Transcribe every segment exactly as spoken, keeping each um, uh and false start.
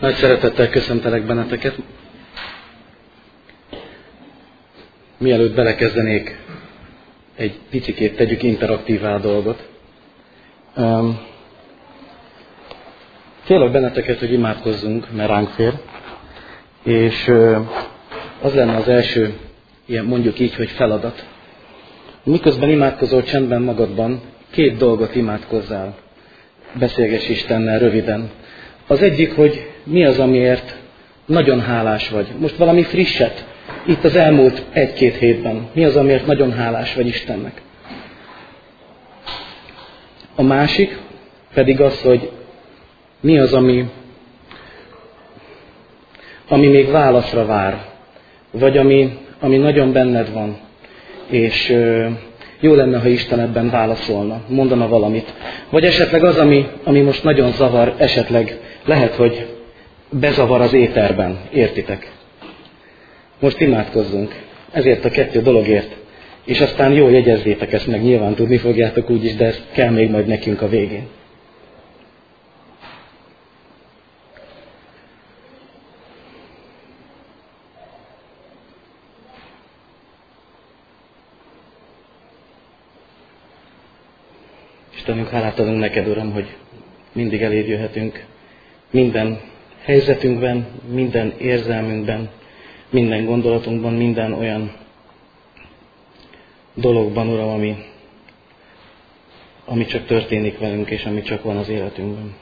Nagy szeretettel köszöntelek benneteket. Mielőtt belekezdenék, egy picikét tegyük interaktívá a dolgot. Kérlek benneteket, hogy imádkozzunk, mert ránk fér. És az lenne az első, ilyen mondjuk így, hogy feladat. Miközben imádkozol csendben magadban, két dolgot imádkozzál. Beszélgess Istennel röviden. Az egyik, hogy mi az, amiért nagyon hálás vagy. Most valami frisset, itt az elmúlt egy-két hétben. Mi az, amiért nagyon hálás vagy Istennek. A másik pedig az, hogy mi az, ami, ami még válaszra vár. Vagy ami, ami nagyon benned van. És ö, jó lenne, ha Isten ebben válaszolna, mondana valamit. Vagy esetleg az, ami, ami most nagyon zavar, esetleg lehet, hogy bezavar az éterben. Értitek? Most imádkozzunk ezért a kettő dologért. És aztán jól jegyezzétek ezt, meg nyilván tudni fogjátok úgyis, de ezt kell még majd nekünk a végén. Istenünk, hálát adunk neked, Uram, hogy mindig eléd jöhetünk minden helyzetünkben, minden érzelmünkben, minden gondolatunkban, minden olyan dologban, Uram, ami, ami csak történik velünk, és ami csak van az életünkben.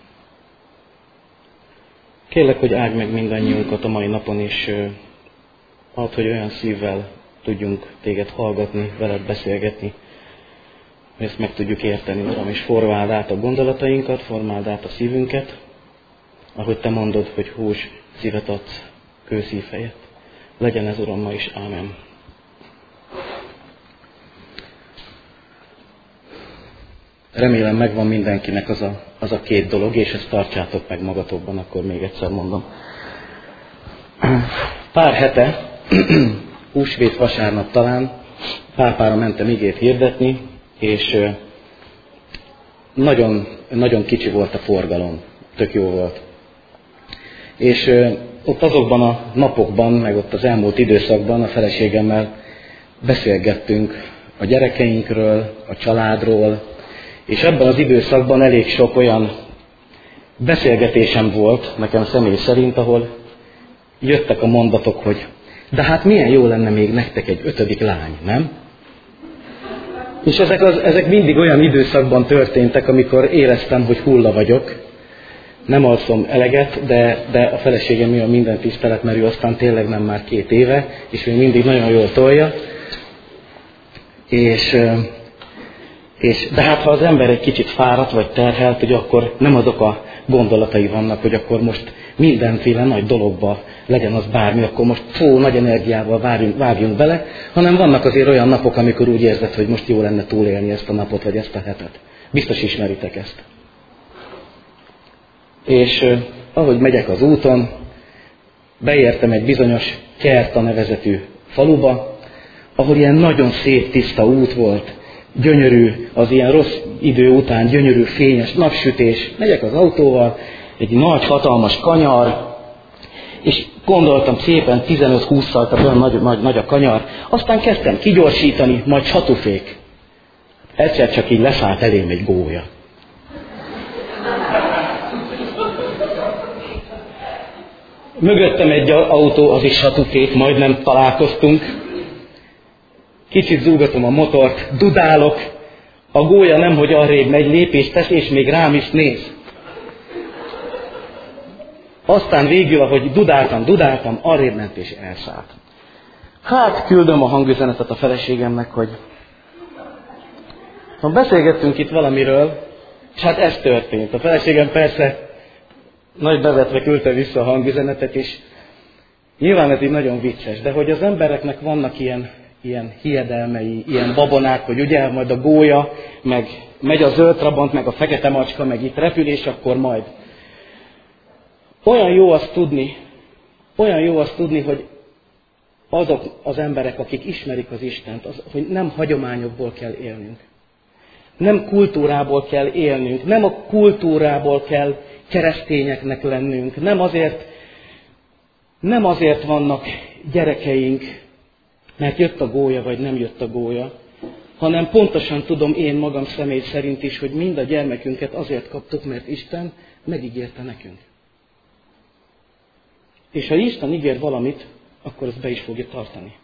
Kérlek, hogy áld meg mindannyiunkat a mai napon is, add, hogy olyan szívvel tudjunk téged hallgatni, veled beszélgetni, hogy ezt meg tudjuk érteni, Uram, és formáld át a gondolatainkat, formáld át a szívünket, ahogy te mondod, hogy hús szívet adsz, kőszív helyett. Legyen ez, Uram, ma is. Ámen. Remélem megvan mindenkinek az a, az a két dolog, és ezt tartsátok meg magatokban, akkor még egyszer mondom. Pár hete, húsvét vasárnap talán, Pápára mentem igét hirdetni, és nagyon, nagyon kicsi volt a forgalom, tök jó volt. És ott azokban a napokban, meg ott az elmúlt időszakban a feleségemmel beszélgettünk a gyerekeinkről, a családról, és ebben az időszakban elég sok olyan beszélgetésem volt, nekem személy szerint, ahol jöttek a mondatok, hogy de hát milyen jó lenne még nektek egy ötödik lány, nem? És ezek, az, ezek mindig olyan időszakban történtek, amikor éreztem, hogy hulla vagyok. Nem alszom eleget, de, de a feleségem miatt minden tisztelet, mert ő aztán tényleg nem már két éve, és még mindig nagyon jól tolja. És, és, de hát ha az ember egy kicsit fáradt vagy terhelt, hogy akkor nem azok a gondolatai vannak, hogy akkor most mindenféle nagy dologba legyen az bármi, akkor most fó, nagy energiával vágjunk, vágjunk bele, hanem vannak azért olyan napok, amikor úgy érzed, hogy most jó lenne túlélni ezt a napot, vagy ezt a hetet. Biztos ismeritek ezt. És eh, ahogy megyek az úton, beértem egy bizonyos Kerta nevezetű faluba, ahol ilyen nagyon szép, tiszta út volt, gyönyörű, az ilyen rossz idő után gyönyörű, fényes napsütés. Megyek az autóval, egy nagy, hatalmas kanyar, és gondoltam szépen tizenöt-hússzal, tehát olyan nagy, nagy, nagy a kanyar. Aztán kezdtem kigyorsítani, majd csatufék. Egyszer csak így leszállt elém egy gólya. Mögöttem egy autó, az is satufék, majdnem találkoztunk. Kicsit zúgatom a motort, dudálok. A gólya nemhogy arrébb megy, lépést tesz, és még rám is néz. Aztán végül, ahogy dudáltam, dudáltam, arrébb ment és elszállt. Hát küldöm a hangüzenetet a feleségemnek, hogy ha beszélgettünk itt valamiről, és hát ez történt. A feleségem persze nagy bevetve küldte vissza a hangüzenetet, és nyilván ez így nagyon vicces, de hogy az embereknek vannak ilyen, ilyen hiedelmei, ilyen babonák, hogy ugye majd a gólya, meg megy a zöld trabant, meg a fekete macska, meg itt repül, és akkor majd. Olyan jó azt tudni, olyan jó azt tudni, hogy azok az emberek, akik ismerik az Istent, az, hogy nem hagyományokból kell élnünk. Nem kultúrából kell élnünk, nem a kultúrából kell keresztényeknek lennünk, nem azért Nem azért vannak gyerekeink, mert jött a gólya, vagy nem jött a gólya, hanem pontosan tudom én magam személy szerint is, hogy mind a gyermekünket azért kaptuk, mert Isten megígérte nekünk. És ha Isten ígér valamit, akkor azt be is fogja tartani.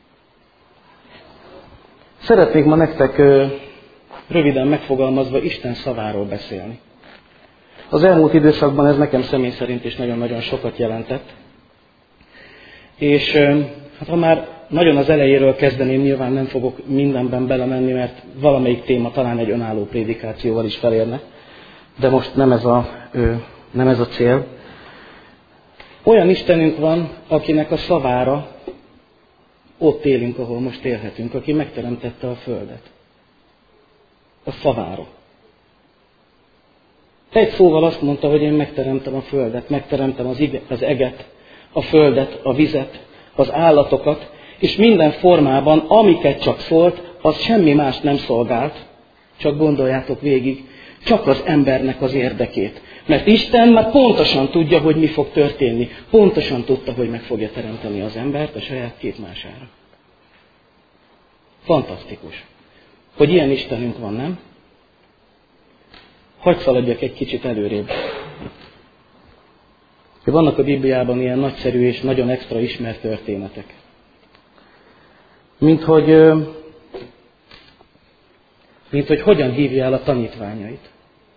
Szeretnék ma nektek röviden megfogalmazva Isten szaváról beszélni. Az elmúlt időszakban ez nekem személy szerint is nagyon-nagyon sokat jelentett. És hát ha már nagyon az elejéről kezdeném, nyilván nem fogok mindenben belemenni, mert valamelyik téma talán egy önálló prédikációval is felérne. De most nem ez a, nem ez a cél. Olyan Istenünk van, akinek a szavára ott élünk, ahol most élhetünk, aki megteremtette a földet. A szavára. Egy szóval azt mondta, hogy én megteremtem a földet, megteremtem az, ige, az eget, a földet, a vizet, az állatokat, és minden formában, amiket csak szólt, az semmi más nem szolgált, csak gondoljátok végig, csak az embernek az érdekét. Mert Isten már pontosan tudja, hogy mi fog történni. Pontosan tudta, hogy meg fogja teremteni az embert a saját képmására. Fantasztikus, hogy ilyen Istenünk van, nem? Hadd szaladjak egy kicsit előrébb. Vannak a Bibliában ilyen nagyszerű és nagyon extra ismert történetek. Mint hogy, mint hogy hogyan hívja el a tanítványait.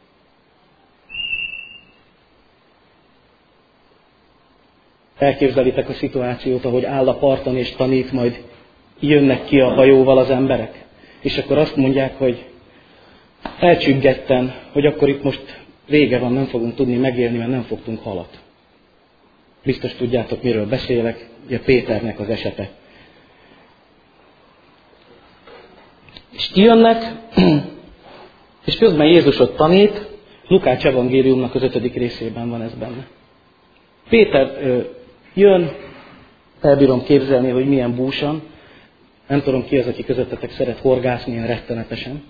Elképzelitek a szituációt, ahogy áll a parton és tanít, majd jönnek ki a hajóval az emberek. És akkor azt mondják, hogy elcsüggetten, hogy akkor itt most vége van, nem fogunk tudni megélni, mert nem fogtunk halat. Biztos tudjátok, miről beszélek, ugye Péternek az esete. És kijönnek, és közben Jézus ott tanít, Lukács evangéliumnak az ötödik részében van ez benne. Péter ö, jön, elbírom képzelni, hogy milyen búsan, nem tudom ki az, aki közöttetek szeret horgászni ilyen rettenetesen.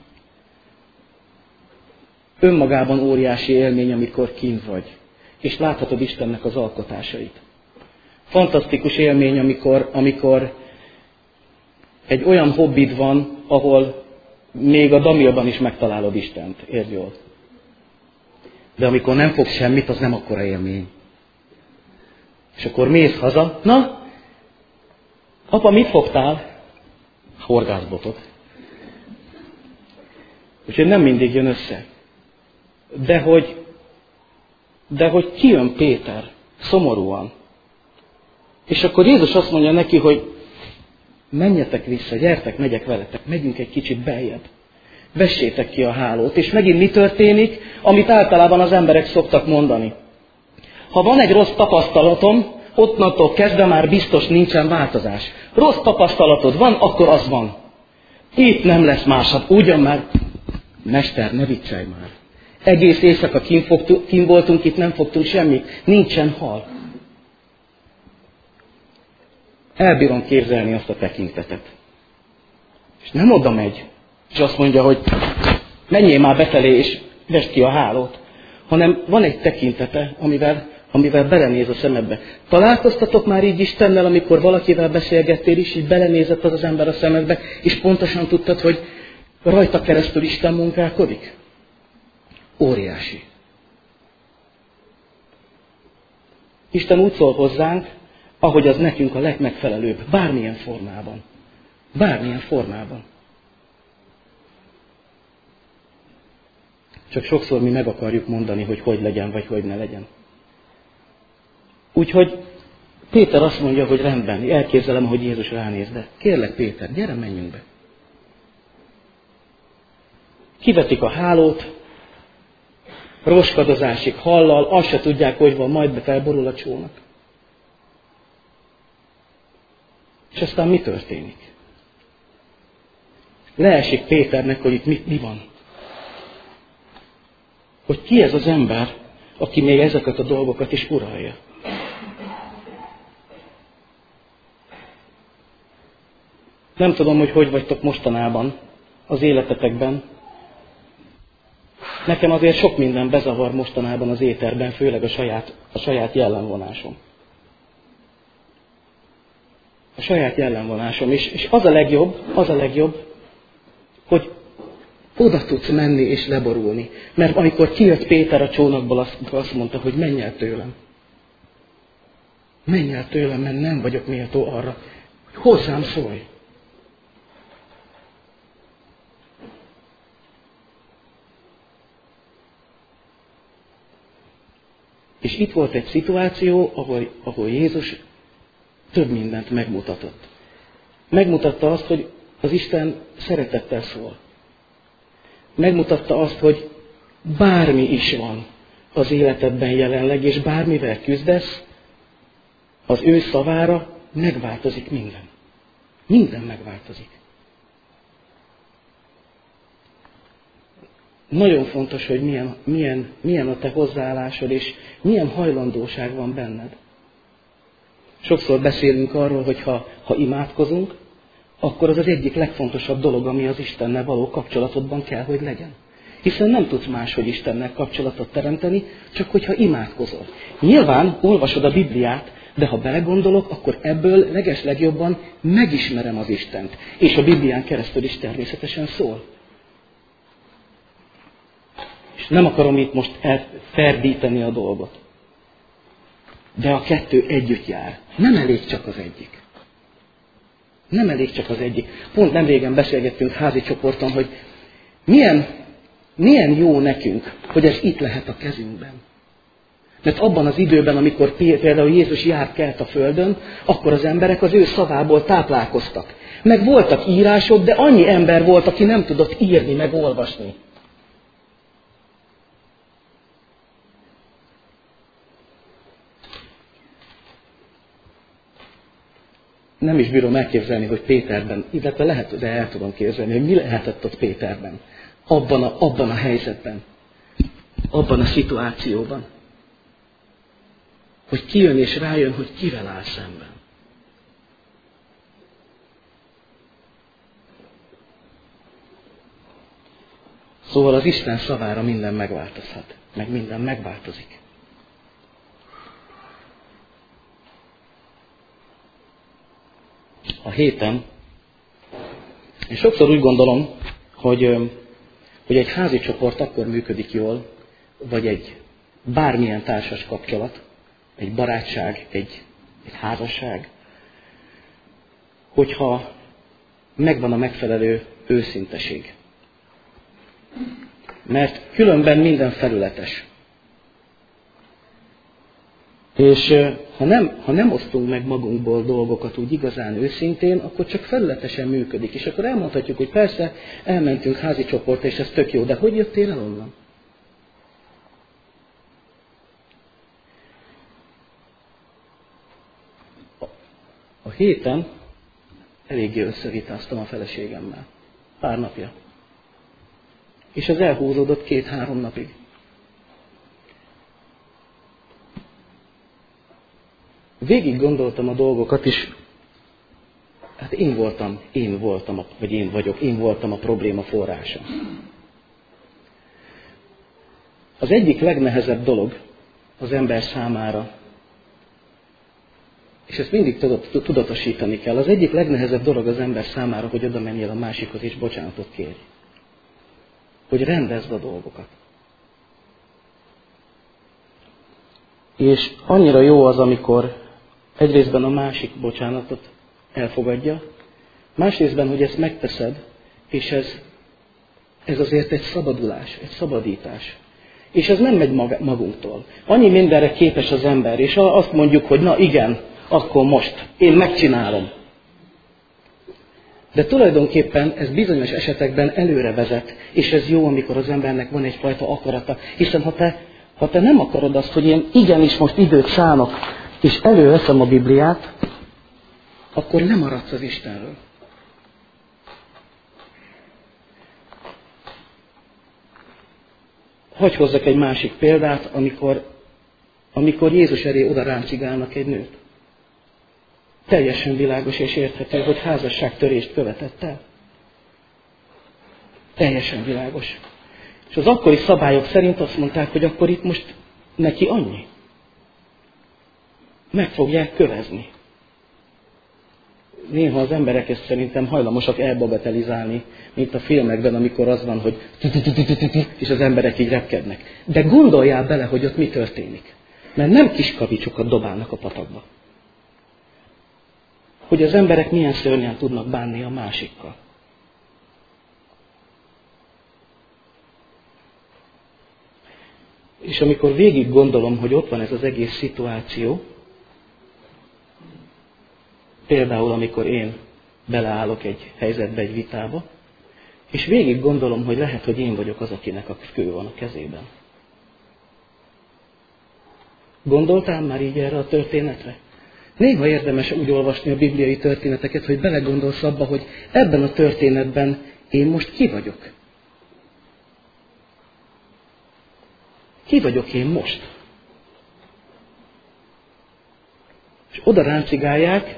Önmagában óriási élmény, amikor kint vagy, és láthatod Istennek az alkotásait. Fantasztikus élmény, amikor, amikor egy olyan hobbid van, ahol még a Damilban is megtalálod Istent, érd jól. De amikor nem fogsz semmit, az nem akkora élmény. És akkor mész haza, na, apa, mit fogtál? Horgászbotot. Úgyhogy nem mindig jön össze. De hogy, de hogy kijön Péter, szomorúan. És akkor Jézus azt mondja neki, hogy menjetek vissza, gyertek, megyek veletek, megyünk egy kicsit beljebb. Vessétek ki a hálót. És megint mi történik, amit általában az emberek szoktak mondani. Ha van egy rossz tapasztalatom, onnantól kezdve már biztos nincsen változás. Rossz tapasztalatod van, akkor az van. Itt nem lesz más, hát ugyan már, mester, ne viccelj már. Egész éjszaka kint voltunk, itt nem fogtunk semmit, nincsen hal. Elbírom képzelni azt a tekintetet. És nem oda megy, és azt mondja, hogy menjél már befelé, és vesd ki a hálót, hanem van egy tekintete, amivel, amivel belenéz a szemedbe. Találkoztatok már így Istennel, amikor valakivel beszélgettél is, így belenézett az az ember a szemedbe, és pontosan tudtad, hogy rajta keresztül Isten munkálkodik? Óriási. Isten úgy szól hozzánk, ahogy az nekünk a legmegfelelőbb, bármilyen formában. Bármilyen formában. Csak sokszor mi meg akarjuk mondani, hogy hogy legyen, vagy hogy ne legyen. Úgyhogy Péter azt mondja, hogy rendben, elképzelem, hogy Jézus ránéz, de kérlek Péter, gyere, menjünk be. Kivetik a hálót, roskadozásig, hallal, azt se tudják, hogy van, majd be felborul a csónak. És aztán mi történik? Leesik Péternek, hogy itt mi, mi van. Hogy ki ez az ember, aki még ezeket a dolgokat is uralja. Nem tudom, hogy hogy vagytok mostanában az életetekben. Nekem azért sok minden bezavar mostanában az éterben, főleg a saját, a saját jellemvonásom. A saját jellemvonásom is. És az a legjobb, az a legjobb, hogy oda tudsz menni és leborulni. Mert amikor kijött Péter a csónakból, azt, azt mondta, hogy menj el tőlem. Menj el tőlem, mert nem vagyok méltó arra, hogy hozzám szólj. És itt volt egy szituáció, ahol, ahol Jézus több mindent megmutatott. Megmutatta azt, hogy az Isten szeretettel szól. Megmutatta azt, hogy bármi is van az életedben jelenleg, és bármivel küzdesz, az ő szavára megváltozik minden. Minden megváltozik. Nagyon fontos, hogy milyen, milyen, milyen a te hozzáállásod, és milyen hajlandóság van benned. Sokszor beszélünk arról, hogy ha, ha imádkozunk, akkor az az egyik legfontosabb dolog, ami az Istennel való kapcsolatodban kell, hogy legyen. Hiszen nem tudsz máshogy Istennel kapcsolatot teremteni, csak hogyha imádkozol. Nyilván olvasod a Bibliát, de ha belegondolok, akkor ebből legeslegjobban megismerem az Istent. És a Biblián keresztül is természetesen szól. És nem akarom itt most elferdíteni a dolgot. De a kettő együtt jár. Nem elég csak az egyik. Nem elég csak az egyik. Pont nem régen beszélgettünk házi csoporton, hogy milyen, milyen jó nekünk, hogy ez itt lehet a kezünkben. Mert abban az időben, amikor például Jézus járt kelt a földön, akkor az emberek az ő szavából táplálkoztak. Meg voltak írások, de annyi ember volt, aki nem tudott írni, meg olvasni. Nem is bírom elképzelni, hogy Péterben, illetve lehet, de el tudom képzelni, hogy mi lehetett ott Péterben, abban a, abban a helyzetben, abban a szituációban. Hogy kijön és rájön, hogy kivel áll szemben. Szóval az Isten szavára minden megváltozhat, meg minden megváltozik. A héten, és sokszor úgy gondolom, hogy, hogy egy házi csoport akkor működik jól, vagy egy bármilyen társas kapcsolat, egy barátság, egy, egy házasság, hogyha megvan a megfelelő őszinteség. Mert különben minden felületes. És ha nem, ha nem osztunk meg magunkból dolgokat úgy igazán őszintén, akkor csak felületesen működik. És akkor elmondhatjuk, hogy persze elmentünk házi csoportra, és ez tök jó, de hogy jöttél el onnan? A héten eléggé összevitáztam a feleségemmel. Pár napja. És ez elhúzódott két-három napig. Végig gondoltam a dolgokat, és hát én voltam, én voltam, vagy én vagyok, én voltam a probléma forrása. Az egyik legnehezebb dolog az ember számára, és ezt mindig tudatosítani kell, az egyik legnehezebb dolog az ember számára, hogy oda menjél a másikhoz és bocsánatot kérj. Hogy rendezd a dolgokat. És annyira jó az, amikor egyrésztben a másik bocsánatot elfogadja, másrésztben, hogy ezt megteszed, és ez, ez azért egy szabadulás, egy szabadítás. És ez nem megy magunktól. Annyi mindenre képes az ember, és azt mondjuk, hogy na igen, akkor most, én megcsinálom. De tulajdonképpen ez bizonyos esetekben előre vezet, és ez jó, amikor az embernek van egyfajta akarata. Hiszen ha te, ha te nem akarod azt, hogy én igenis most időt szánok, és előveszem a Bibliát, akkor lemaradsz az Istenről. Hagy hozzak egy másik példát, amikor, amikor Jézus elé oda ráncigálnak egy nőt. Teljesen világos és érthető, hogy házasságtörést követett el. Teljesen világos. És az akkori szabályok szerint azt mondták, hogy akkor itt most neki annyi. Meg fogják kövezni. néha az emberek ezt szerintem hajlamosak elbagatelizálni, mint a filmekben, amikor az van, hogy és az emberek így repkednek. De gondoljál bele, hogy ott mi történik. Mert nem kis kavicsokat dobálnak a patakba. Hogy az emberek milyen szörnyen tudnak bánni a másikkal. És amikor végig gondolom, hogy ott van ez az egész szituáció, például amikor én beleállok egy helyzetbe, egy vitába, és végig gondolom, hogy lehet, hogy én vagyok az, akinek a kő van a kezében. Gondoltál már így erre a történetre? Néha érdemes úgy olvasni a bibliai történeteket, hogy belegondolsz abba, hogy ebben a történetben én most ki vagyok. Ki vagyok én most? És oda ráncigálják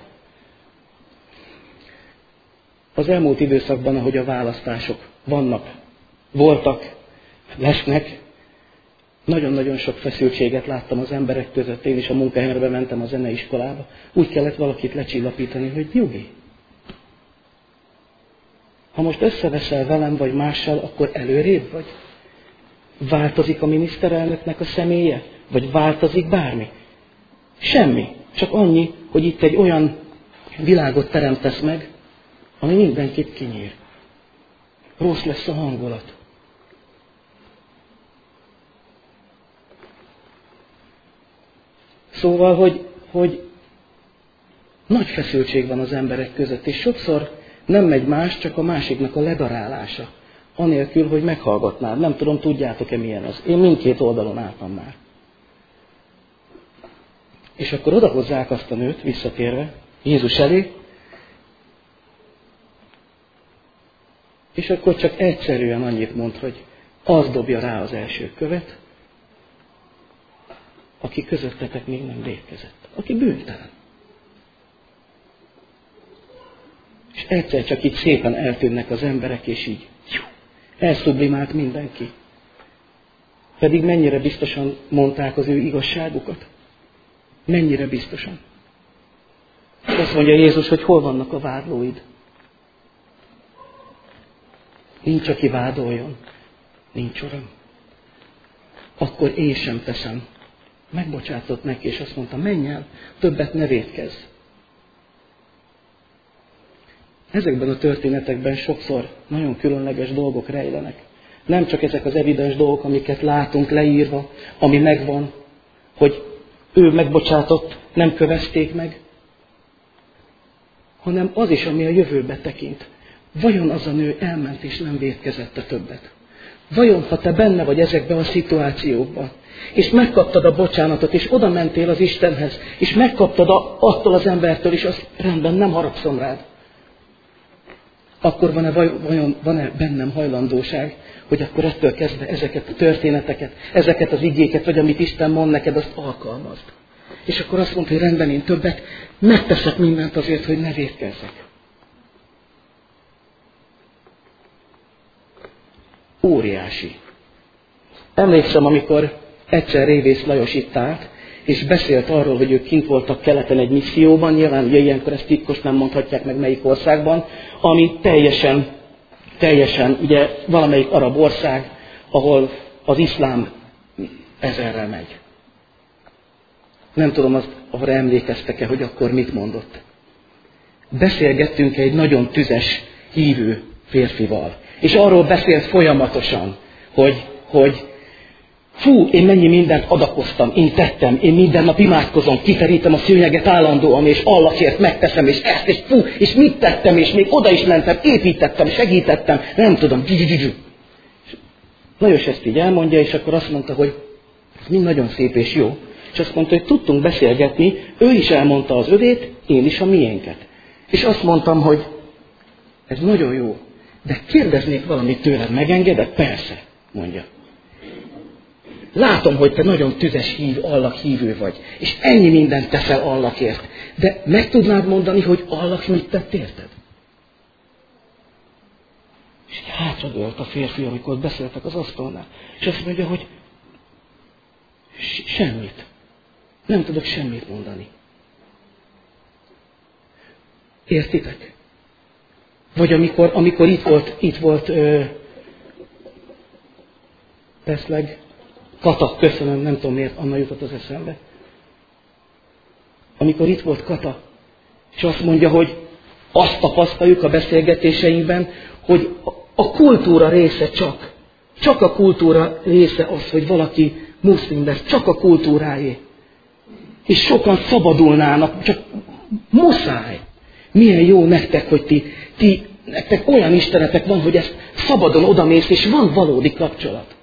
az elmúlt időszakban, ahogy a választások vannak, voltak, lesznek. Nagyon-nagyon sok feszültséget láttam az emberek között. Én is a munkahelyemre mentem a zeneiskolába. Úgy kellett valakit lecsillapítani, hogy nyugi. Ha most összeveszel velem vagy mással, akkor előrébb vagy. Változik a miniszterelnöknek a személye? Vagy változik bármi? Semmi. Csak annyi, hogy itt egy olyan világot teremtesz meg, ami mindenkit kinyír. Rossz lesz a hangulat. Szóval, hogy, hogy nagy feszültség van az emberek között, és sokszor nem megy más, csak a másiknak a ledarálása. Anélkül, hogy meghallgatnád. Nem tudom, tudjátok-e milyen az. Én mindkét oldalon álltam már. És akkor odahozzák azt a nőt, visszatérve, Jézus elé, és akkor csak egyszerűen annyit mond, hogy az dobja rá az első követ, aki közöttetek még nem vétkezett. Aki bűntelen. És egyszer csak így szépen eltűnnek az emberek, és így elszublimált mindenki. Pedig mennyire biztosan mondták az ő igazságukat. Mennyire biztosan. Azt mondja Jézus, hogy hol vannak a vádlóid. Nincs, aki vádoljon. Nincs, Uram. Akkor én sem teszem. Megbocsátott neki, és azt mondta, menj el, többet ne vétkezz. Ezekben a történetekben sokszor nagyon különleges dolgok rejlenek. Nem csak ezek az evidens dolgok, amiket látunk leírva, ami megvan, hogy ő megbocsátott, nem kövezték meg, hanem az is, ami a jövőbe tekint. Vajon az a nő elment és nem vétkezette többet? Vajon, ha te benne vagy ezekben a szituációkban, és megkaptad a bocsánatot, és oda mentél az Istenhez, és megkaptad a, attól az embertől, és azt rendben, nem haragszom rád, akkor van-e, vajon van-e bennem hajlandóság, hogy akkor ettől kezdve ezeket a történeteket, ezeket az igéket, vagy amit Isten mond neked, azt alkalmazd. És akkor azt mondta, hogy rendben, én többet megteszek mindent azért, hogy ne vétkezzek. Óriási. Emlékszem, amikor egyszer Révész Lajos itt állt, és beszélt arról, hogy ők kint voltak keleten egy misszióban, nyilván ugye ilyenkor ezt titkos nem mondhatják meg melyik országban, ami teljesen, teljesen ugye valamelyik arab ország, ahol az iszlám ezerrel megy. Nem tudom, azt, arra emlékeztek-e, hogy akkor mit mondott. Beszélgettünk egy nagyon tüzes, hívő férfival, és arról beszélt folyamatosan, hogy, hogy fú, én mennyi mindent adakoztam, én tettem, én minden nap imádkozom, kiterítem a szőnyeget állandóan, és Allahért megteszem, és ezt, és fú, és mit tettem, és még oda is mentem, építettem, segítettem, nem tudom. Lajos ezt így elmondja, és akkor azt mondta, hogy ez mind nagyon szép és jó. És azt mondta, hogy tudtunk beszélgetni, ő is elmondta az övét, én is a miénket. És azt mondtam, hogy ez nagyon jó, de kérdeznék valamit tőled, megengeded? Persze, mondja. Látom, hogy te nagyon tüzes hív, Allah hívő vagy, és ennyi mindent teszel Allahért. De meg tudnád mondani, hogy Allah mit tett érted? És hátradőlt a férfi, amikor beszéltek az asztalnál. És azt mondja, hogy semmit. Nem tudok semmit mondani. Értitek? Vagy amikor, amikor itt volt, itt volt ö, Teszleg, Kata, köszönöm, nem tudom miért, Anna jutott az eszembe. Amikor itt volt Kata, és azt mondja, hogy azt tapasztaljuk a beszélgetéseinkben, hogy a kultúra része csak. Csak a kultúra része az, hogy valaki muszlim lesz, csak a kultúráé. És sokan szabadulnának, csak muszáj. Milyen jó nektek, hogy ti, ti nektek olyan istenetek van, hogy ezt szabadon odamész, és van valódi kapcsolat.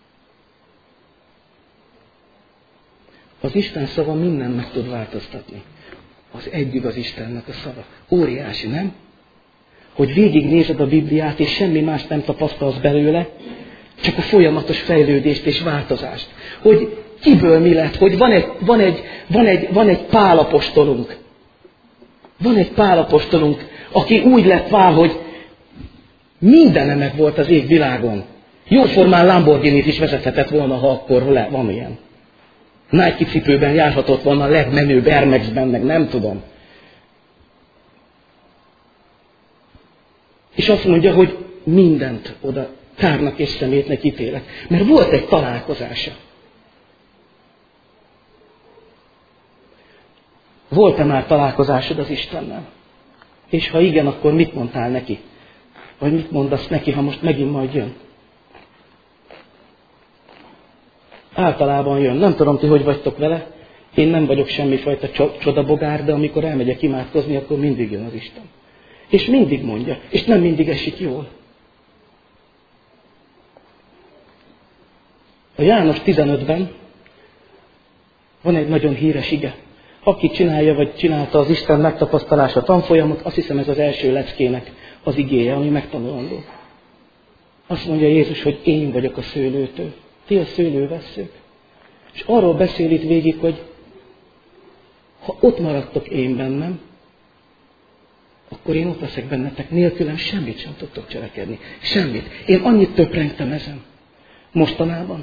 Az Isten szava minden meg tud változtatni. Az egyigaz Istennek a szava. Óriási, nem? Hogy végignézed a Bibliát, és semmi más nem tapasztalsz belőle, csak a folyamatos fejlődést és változást. Hogy kiből mi lett, hogy van egy, van egy, van egy, van egy Pál apostolunk. Van egy Pál apostolunk, aki úgy lett Pál, hogy mindene meg volt az égvilágon. Jóformán Lamborghinit is vezethetett volna, ha akkor van ilyen. Nike cipőben járhatott volna a legmenőbb Air Max-ben, meg nem tudom. És azt mondja, hogy mindent oda kárnak és szemétnek ítélek. Mert volt egy találkozása. Volt-e már találkozásod az Istennel? És ha igen, akkor mit mondtál neki? Vagy mit mondasz neki, ha most megint majd jön? Általában jön. Nem tudom, ti hogy vagytok vele. Én nem vagyok semmifajta csodabogár, de amikor elmegyek imádkozni, akkor mindig jön az Isten. És mindig mondja. És nem mindig esik jól. A János tizenötben van egy nagyon híres ige. Aki csinálja, vagy csinálta az Isten megtapasztalása tanfolyamot, azt hiszem ez az első leckének az igéje, ami megtanulandó. Azt mondja Jézus, hogy én vagyok a szőlőtő. Ti a szőlővesszők. És arról beszél itt végig, hogy ha ott maradtok én bennem, akkor én ott leszek bennetek. Nélkülem semmit sem tudtok cselekedni. Semmit. Én annyit töprengtem ezen. Mostanában.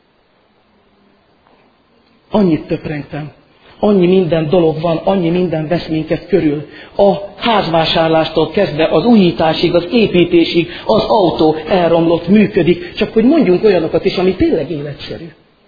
Annyit töprengtem. Annyi minden dolog van, annyi minden vesz minket körül. A házvásárlástól kezdve az újításig, az építésig, az autó elromlott, működik. Csak hogy mondjunk olyanokat is, ami tényleg életszerű.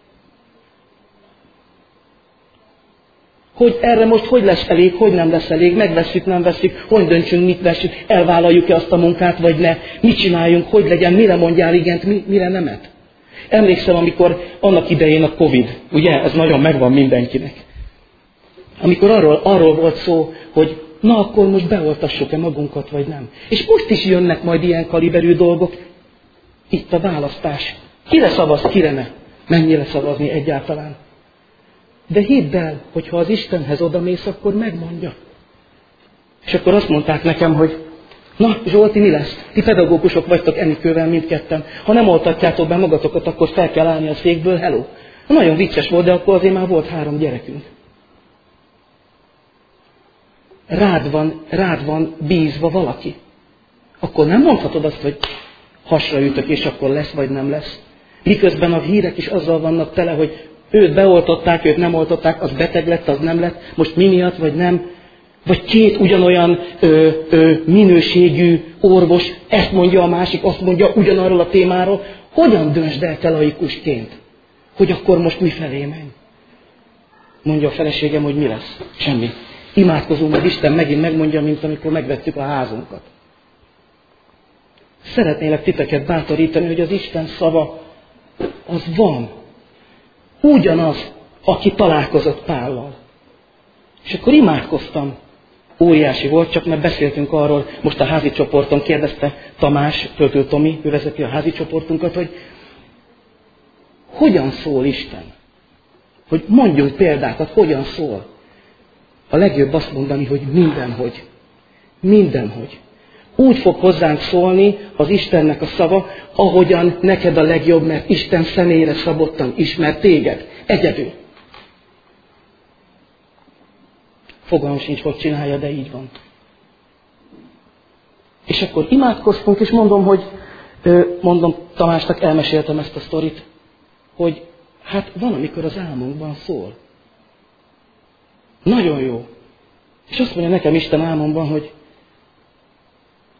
Hogy erre most hogy lesz elég, hogy nem lesz elég, megvesszük, nem vesszük, hogy döntsünk, mit veszünk, elvállaljuk-e azt a munkát, vagy ne, mit csináljunk, hogy legyen, mire mondjál igent, mire nemet. Emlékszem, amikor annak idején a Covid, ugye, ez nagyon megvan mindenkinek. Amikor arról, arról volt szó, hogy na akkor most beoltassuk-e magunkat, vagy nem. És most is jönnek majd ilyen kaliberű dolgok. Itt a választás. Kire szavaz, kire ne. Mennyire szavazni egyáltalán. De hidd el, hogy ha az Istenhez odamész, akkor megmondja. És akkor azt mondták nekem, hogy na Zsolti, mi lesz? Ti pedagógusok vagytok Enikővel mindketten. Ha nem oltatjátok be magatokat, akkor fel kell állni a székből, hello. Nagyon vicces volt, de akkor azért már volt három gyerekünk. Rád van, rád van bízva valaki. Akkor nem mondhatod azt, hogy hasra ütök, és akkor lesz, vagy nem lesz. Miközben a hírek is azzal vannak tele, hogy őt beoltották, őt nem oltották, az beteg lett, az nem lett, most mi miatt, vagy nem. Vagy két ugyanolyan ö, ö, minőségű orvos, ezt mondja a másik, azt mondja ugyanarról a témáról. Hogyan döntsd el te laikusként, hogy akkor most mifelé menj? Mondja a feleségem, hogy mi lesz? Semmi. Imádkozunk, hogy Isten megint megmondja, mint amikor megvettük a házunkat. Szeretnélek titeket bátorítani, hogy az Isten szava az van. Ugyanaz, aki találkozott Pállal. És akkor imádkoztam. Óriási volt, csak mert beszéltünk arról, most a házi csoporton kérdezte Tamás, Töltő Tomi, ő vezeti a házi csoportunkat, hogy hogyan szól Isten? Hogy mondjunk példákat, hogyan szól. A legjobb azt mondani, hogy mindenhogy. Mindenhogy. Úgy fog hozzánk szólni az Istennek a szava, ahogyan neked a legjobb, mert Isten személyre szabottan ismer téged. Egyedül. Fogalmam sincs, hogy csinálja, de így van. És akkor imádkoztunk, és mondom, hogy mondom, Tamásnak elmeséltem ezt a sztorit, hogy hát van, amikor az álmunkban szól. Nagyon jó. És azt mondja nekem Isten álmomban, hogy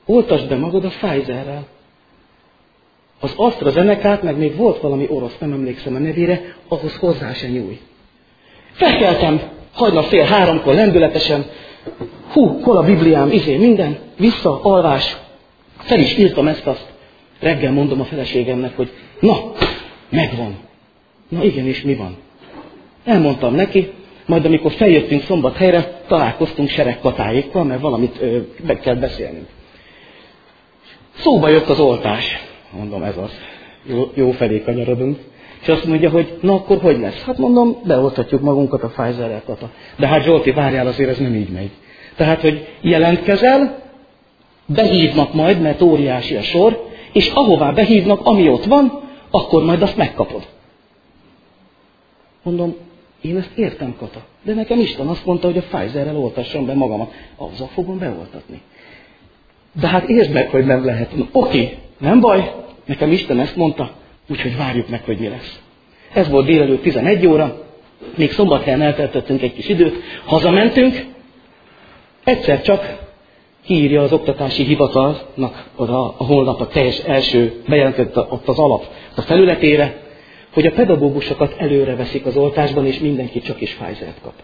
Oltasd be magad a Pfizerrel. Az AstraZenecát, meg még volt valami orosz, nem emlékszem a nevére, ahhoz hozzá se nyúj. Felkeltem, hajnal fél háromkor lendületesen, hú, hol a Bibliám, izé, minden, vissza, alvás, fel is írtam ezt-azt. Reggel mondom a feleségemnek, hogy na, megvan. Na igen, és mi van? Elmondtam neki, majd amikor feljöttünk Szombathelyre, találkoztunk seregkatáékkal, mert valamit ö, meg kell beszélnünk. Szóba jött az oltás. Mondom, ez az. Jó, jó felé kanyarodunk. És azt mondja, hogy na akkor hogy lesz? Hát mondom, beoltatjuk magunkat a Pfizerrel, Kata. De hát Zsolti, várjál, azért ez nem így megy. Tehát, hogy jelentkezel, behívnak majd, mert óriási a sor, és ahová behívnak, ami ott van, akkor majd azt megkapod. Mondom, én ezt értem, Kata. De nekem Isten azt mondta, hogy a Pfizerrel oltassam be magamat. Azzal fogom beoltatni. De hát értsd meg, hogy nem lehet. Oké, okay, nem baj, nekem Isten ezt mondta, úgyhogy várjuk meg, hogy mi lesz. Ez volt délelőtt tizenegy óra, még Szombathelyen eltöltöttünk egy kis időt, hazamentünk, egyszer csak kiírja az oktatási hivatalnak oda a honlap a teljes első bejelentett ott az alap a felületére, hogy a pedagógusokat előre veszik az oltásban, és mindenki csak is Pfizert kap.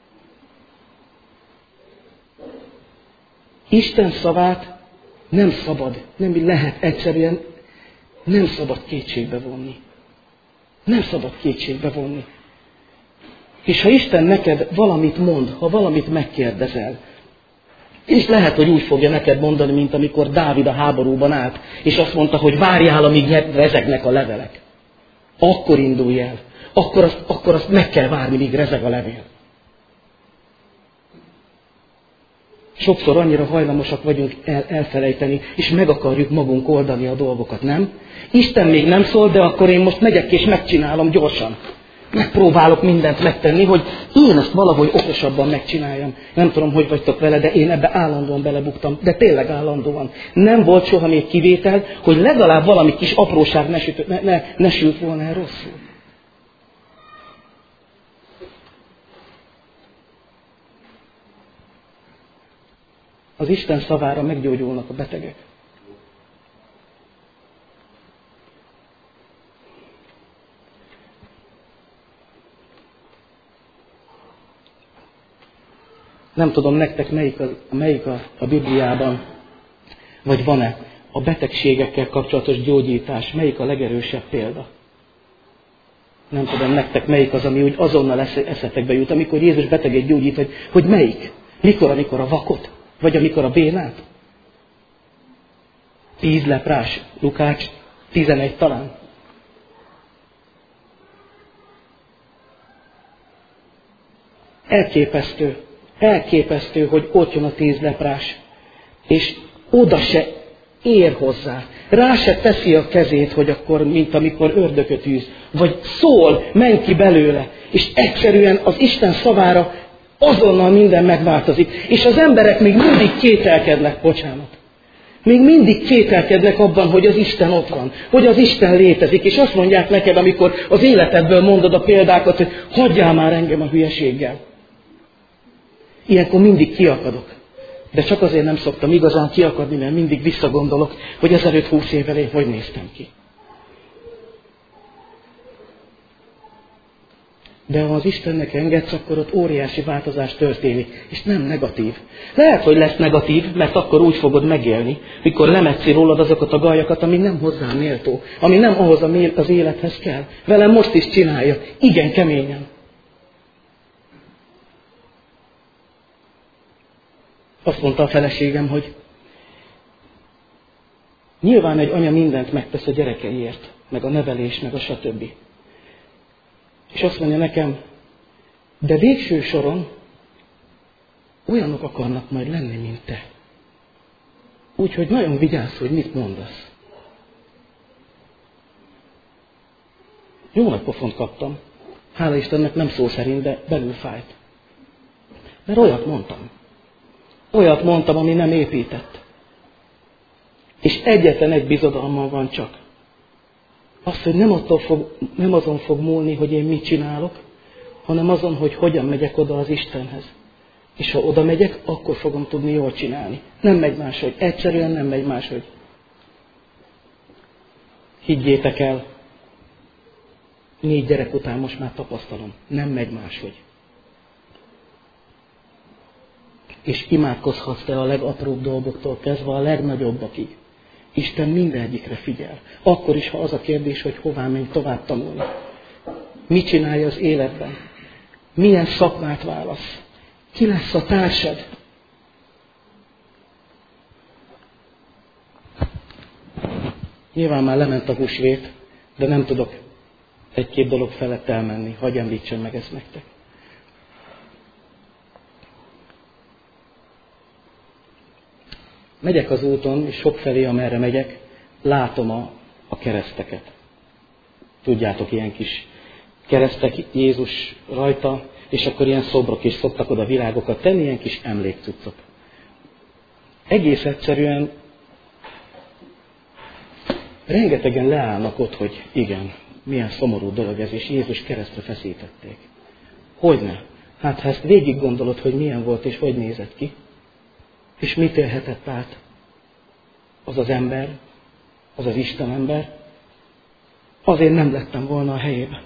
Isten szavát nem szabad, nem lehet egyszerűen, nem szabad kétségbe vonni. Nem szabad kétségbe vonni. És ha Isten neked valamit mond, ha valamit megkérdezel, és lehet, hogy úgy fogja neked mondani, mint amikor Dávid a háborúban állt, és azt mondta, hogy várjál, amíg rezegnek a levelek. Akkor indulj el. Akkor azt, akkor azt meg kell várni, míg rezeg a levél. Sokszor annyira hajlamosak vagyunk el, elfelejteni, és meg akarjuk magunk oldani a dolgokat, nem? Isten még nem szól, de akkor én most megyek és megcsinálom gyorsan. Megpróbálok mindent megtenni, hogy én ezt valahogy okosabban megcsináljam. Nem tudom, hogy vagytok vele, de én ebbe állandóan belebuktam. De tényleg állandóan. Nem volt soha még kivétel, hogy legalább valami kis apróság ne, süt, ne, ne, ne sült volna el rosszul. Az Isten szavára meggyógyulnak a betegek. Nem tudom nektek melyik, a, melyik a, a Bibliában, vagy van-e a betegségekkel kapcsolatos gyógyítás, melyik a legerősebb példa. Nem tudom nektek melyik az, ami úgy azonnal eszetekbe jut, amikor Jézus beteget gyógyít, hogy, hogy melyik? Mikor, amikor a vakot? Vagy amikor a bénát? Tíz leprás, Lukács tizenegy talán. Elképesztő, elképesztő, hogy ott jön a tíz leprás, és oda se ér hozzá. Rá se teszi a kezét, hogy akkor, mint amikor ördököt űz. Vagy szól, menj ki belőle. És egyszerűen az Isten szavára azonnal minden megváltozik. És az emberek még mindig kételkednek, bocsánat. Még mindig kételkednek abban, hogy az Isten ott van, hogy az Isten létezik. És azt mondják neked, amikor az életedből mondod a példákat, hogy hagyjál már engem a hülyeséggel. Ilyenkor mindig kiakadok. De csak azért nem szoktam igazán kiakadni, mert mindig visszagondolok, hogy ezelőtt húsz évvel én hogy néztem ki. De ha az Istennek engedsz, akkor ott óriási változás történik, és nem negatív. Lehet, hogy lesz negatív, mert akkor úgy fogod megélni, mikor lemetszi rólad azokat a gajakat, ami nem hozzá méltó, ami nem ahhoz az élethez kell. Velem most is csinálja, igen keményen. Azt mondta a feleségem, hogy nyilván egy anya mindent megtesz a gyerekeiért, meg a nevelés, meg a stb. És azt mondja nekem, de végső soron olyanok akarnak majd lenni, mint te. Úgyhogy nagyon vigyázz, hogy mit mondasz. Jó nagy pofont kaptam. Hála Istennek nem szó szerint, de belül fájt. Mert olyat mondtam. Olyat mondtam, ami nem épített. És egyetlen egy bizodalmam van csak. Az, hogy nem, attól fog, nem azon fog múlni, hogy én mit csinálok, hanem azon, hogy hogyan megyek oda az Istenhez. És ha oda megyek, akkor fogom tudni jól csinálni. Nem megy máshogy. Egyszerűen nem megy máshogy. Higgyétek el, négy gyerek után most már tapasztalom. Nem megy máshogy. És imádkozhatsz te a legapróbb dolgoktól kezdve a legnagyobbakig. Isten mindegyikre figyel. Akkor is, ha az a kérdés, hogy hová menj tovább tanulni. Mit csinálja az életben? Milyen szakmát válasz? Ki lesz a társad? Nyilván már lement a húsvét, de nem tudok egy-két dolog felett elmenni. Hadd említsem meg ezt nektek. Megyek az úton, és sokfelé, amerre megyek, látom a, a kereszteket. Tudjátok, ilyen kis keresztek, Jézus rajta, és akkor ilyen szobrok is szoktak oda virágokat tenni, ilyen kis emlékcuccok. Egész egyszerűen rengetegen leállnak ott, hogy igen, milyen szomorú dolog ez, és Jézus keresztre feszítették. Hogyne? Hát ha ezt végig gondolod, hogy milyen volt, és hogy nézett ki, és mit élhetett át az az ember, az az Isten ember, azért nem lettem volna a helyében.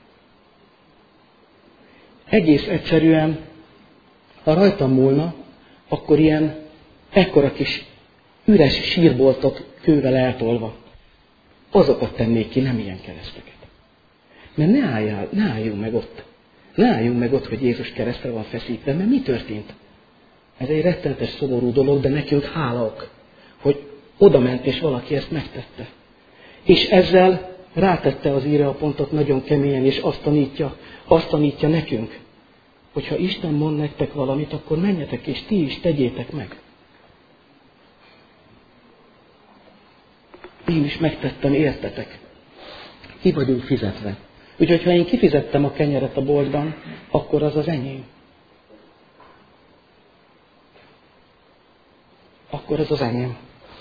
Egész egyszerűen, ha rajtam múlna, akkor ilyen ekkora kis üres sírboltot kővel eltolva, azokat tennék ki, nem ilyen kereszteket. Mert ne, álljál, ne álljunk meg ott. Ne álljunk meg ott, hogy Jézus keresztre van feszítve, mert mi történt? Ez egy rettenetes, szomorú dolog, de nekünk hálaok, hogy oda ment, és valaki ezt megtette. És ezzel rátette az íre a pontot nagyon keményen, és azt tanítja, azt tanítja nekünk, hogy ha Isten mond nektek valamit, akkor menjetek, és ti is tegyétek meg. Én is megtettem, értetek. Ki vagyunk fizetve. Úgyhogy ha én kifizettem a kenyeret a boltban, akkor az az enyém. Akkor ez az enyém.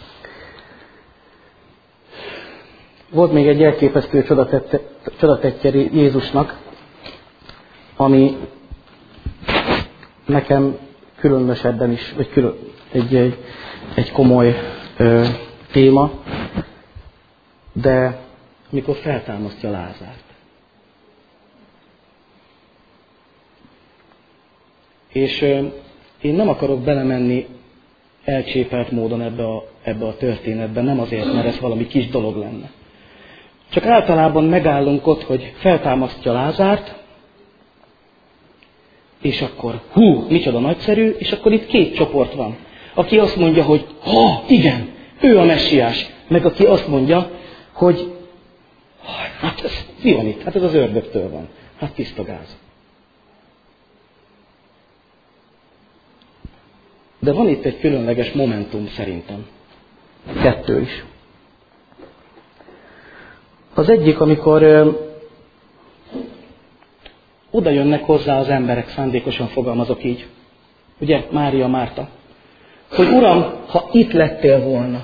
Volt még egy elképesztő csodatettje Jézusnak, ami nekem különösebben is, vagy külön, egy, egy, egy komoly ö, téma, de mikor feltámasztja Lázárt. És ö, én nem akarok belemenni elcsépelt módon ebbe a, ebbe a történetbe, nem azért, mert ez valami kis dolog lenne. Csak általában megállunk ott, hogy feltámasztja Lázárt, és akkor hú, micsoda nagyszerű, és akkor itt két csoport van. Aki azt mondja, hogy ha, igen, ő a messiás, meg aki azt mondja, hogy hát ez mi van itt? Hát ez az ördögtől van. Hát tiszta gáz. De van itt egy különleges momentum szerintem. Kettő is. Az egyik, amikor ö, oda jönnek hozzá az emberek, szándékosan fogalmazok így. Ugye, Mária, Márta. Hogy Uram, ha itt lettél volna.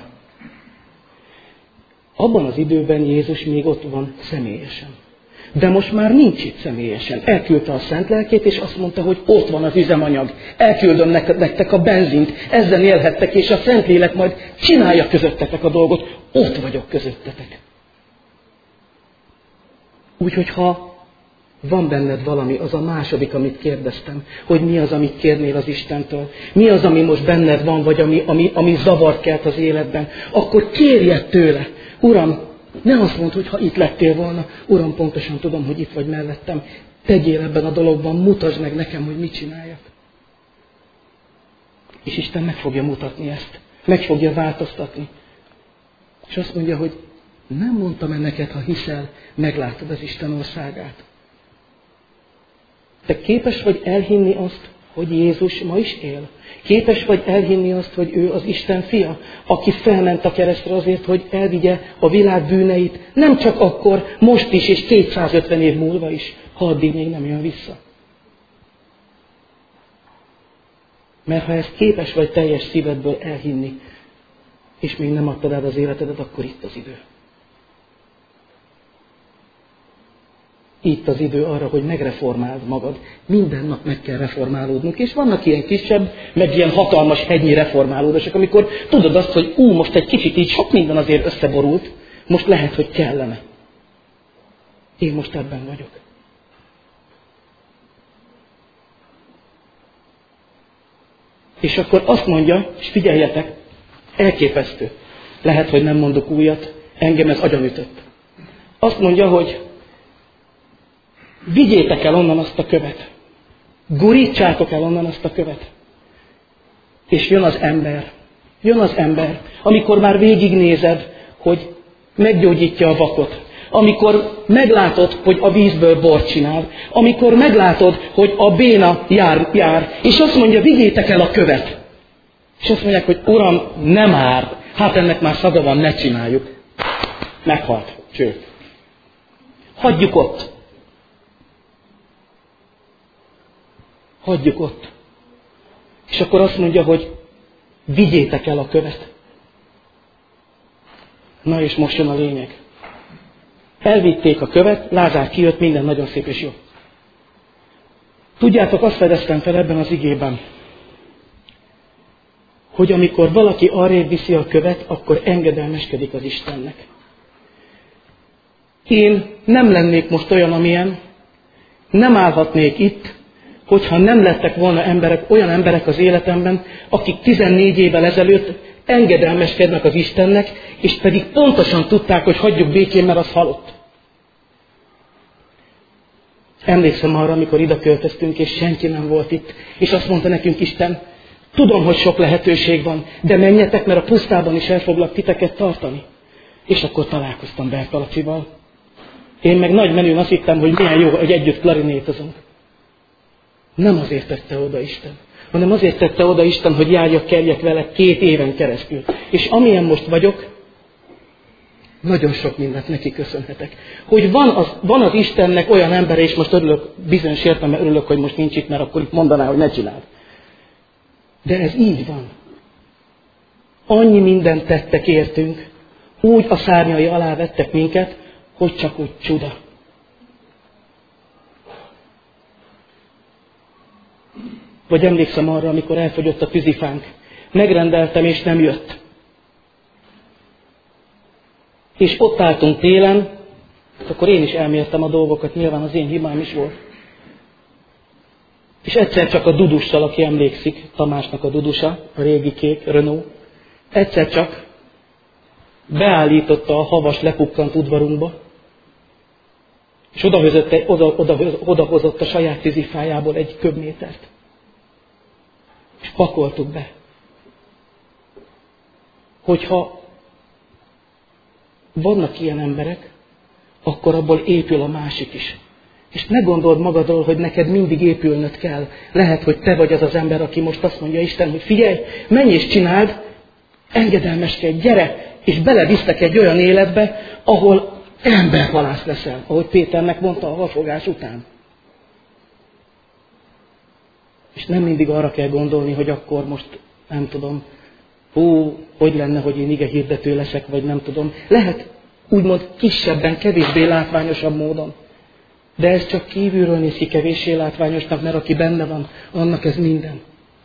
Abban az időben Jézus még ott van személyesen. De most már nincs itt személyesen. Elküldte a Szent Lelkét, és azt mondta, hogy ott van az üzemanyag. Elküldöm nektek a benzint, ezzel élhettek, és a Szentlélek majd csinálja közöttetek a dolgot. Ott vagyok közöttetek. Úgyhogy ha van benned valami, az a második, amit kérdeztem, hogy mi az, amit kérnél az Istentől, mi az, ami most benned van, vagy ami, ami, ami zavart kelt az életben, akkor kérjed tőle. Uram, ne azt mondd, hogy ha itt lettél volna, Uram, pontosan tudom, hogy itt vagy mellettem, tegyél ebben a dologban, mutasd meg nekem, hogy mit csináljak. És Isten meg fogja mutatni ezt, meg fogja változtatni. És azt mondja, hogy nem mondtam-e neked, ha hiszel, meglátod az Isten országát. Te képes vagy elhinni azt, hogy Jézus ma is él? Képes vagy elhinni azt, hogy ő az Isten fia, aki felment a keresztre azért, hogy elvigye a világ bűneit, nem csak akkor, most is, és kétszázötven év múlva is, ha addig még nem jön vissza. Mert ha ezt képes vagy teljes szívedből elhinni, és még nem adtad át az életedet, akkor itt az idő. itt az idő arra, hogy megreformáld magad. Minden nap meg kell reformálódnunk. És vannak ilyen kisebb, meg ilyen hatalmas hegynyi reformálódások, amikor tudod azt, hogy ú, most egy kicsit így sok minden azért összeborult, most lehet, hogy kellene. Én most ebben vagyok. És akkor azt mondja, és figyeljetek, elképesztő. Lehet, hogy nem mondok újat, engem ez agyonütött. Azt mondja, hogy vigyétek el onnan azt a követ. Gurítsátok el onnan azt a követ. És jön az ember. Jön az ember, amikor már végignézed, hogy meggyógyítja a vakot. Amikor meglátod, hogy a vízből bort csinál. Amikor meglátod, hogy a béna jár, jár. És azt mondja, vigyétek el a követ. És azt mondják, hogy Uram, nem már. Hát ennek már szaga van, ne csináljuk. Meghalt. Cső. Hagyjuk ott. Hagyjuk ott. És akkor azt mondja, hogy vigyétek el a követ. Na és most jön a lényeg. Elvitték a követ, Lázár kijött, minden nagyon szép és jó. Tudjátok, azt fedeztem fel ebben az igében, hogy amikor valaki arrébb viszi a követ, akkor engedelmeskedik az Istennek. Én nem lennék most olyan, amilyen, nem állhatnék itt, hogyha nem lettek volna emberek, olyan emberek az életemben, akik tizennégy évvel ezelőtt engedelmeskednek az Istennek, és pedig pontosan tudták, hogy hagyjuk békén, mert az halott. Emlékszem arra, amikor ide költöztünk, és senki nem volt itt, és azt mondta nekünk Isten, tudom, hogy sok lehetőség van, de menjetek, mert a pusztában is el foglak titeket tartani. És akkor találkoztam Bertalacival. Én meg nagy menőn azt hittem, hogy milyen jó, hogy együtt klarinétozunk. Nem azért tette oda Isten, hanem azért tette oda Isten, hogy járjak, kerjek vele két éven keresztül. És amilyen most vagyok, nagyon sok mindent neki köszönhetek. Hogy van az, van az Istennek olyan embere, és most örülök, bizonyos értelemben örülök, hogy most nincs itt, mert akkor itt mondaná, hogy ne csináld. De ez így van. Annyi mindent tettek értünk, úgy a szárnyai alá vettek minket, hogy csak úgy csuda. Vagy emlékszem arra, amikor elfogyott a tűzifánk. Megrendeltem, és nem jött. És ott álltunk télen, akkor én is elmértem a dolgokat, nyilván az én hibám is volt. És egyszer csak a Dudussal, aki emlékszik, Tamásnak a Dudusa, a régi kék, Renault, egyszer csak beállította a havas lepukkant udvarunkba, és odahozott, oda, oda, odahozott a saját tűzifájából egy köbmétert. És pakoltuk be. Hogyha vannak ilyen emberek, akkor abból épül a másik is. És ne gondold magadról, hogy neked mindig épülnöd kell. Lehet, hogy te vagy az az ember, aki most azt mondja Isten, hogy figyelj, menj és csináld, engedelmeskedj, gyere, és belevisztek egy olyan életbe, ahol emberhalász leszel, ahogy Péternek mondta a halfogás után. És nem mindig arra kell gondolni, hogy akkor most, nem tudom, hú, hogy lenne, hogy én ige hirdető leszek, vagy nem tudom. Lehet úgymond kisebben, kevésbé látványosabb módon. De ez csak kívülről néz ki kevéssé látványosnak, mert aki benne van, annak ez minden.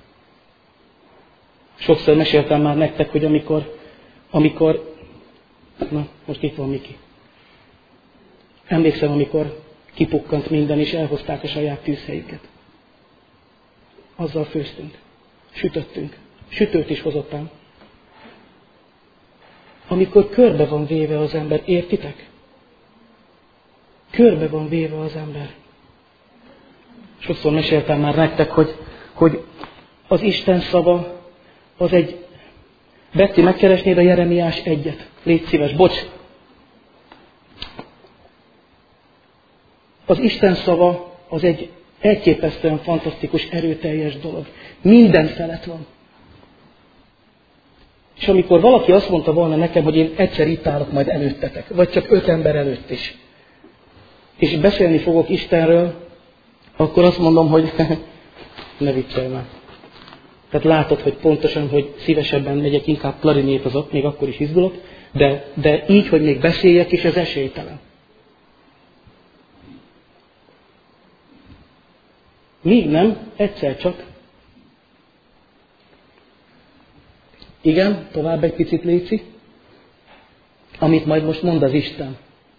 Sokszor meséltem már nektek, hogy amikor, amikor, na, most itt van Miki. Emlékszem, amikor kipukkant minden, és elhozták a saját tűzhelyüket. Azzal főztünk, sütöttünk, sütőt is hozottam. Amikor körbe van véve az ember, értitek? Körbe van véve az ember. Sokszor meséltem már nektek, hogy, hogy az Isten szava az egy... Betty, megkeresnéd a Jeremiás egyet? Légy szíves, bocs. Az Isten szava az egy elképesztően fantasztikus, erőteljes dolog. Minden felett van. És amikor valaki azt mondta volna nekem, hogy én egyszer itt állok majd előttetek, vagy csak öt ember előtt is, és beszélni fogok Istenről, akkor azt mondom, hogy ne viccelj már. Tehát látod, hogy pontosan, hogy szívesebben megyek, inkább klarinétozok, még akkor is izgulok, de, de így, hogy még beszéljek is, ez esélytelen. Míg nem, egyszer csak. Igen, tovább egy picit léci. Amit majd most mond az Isten.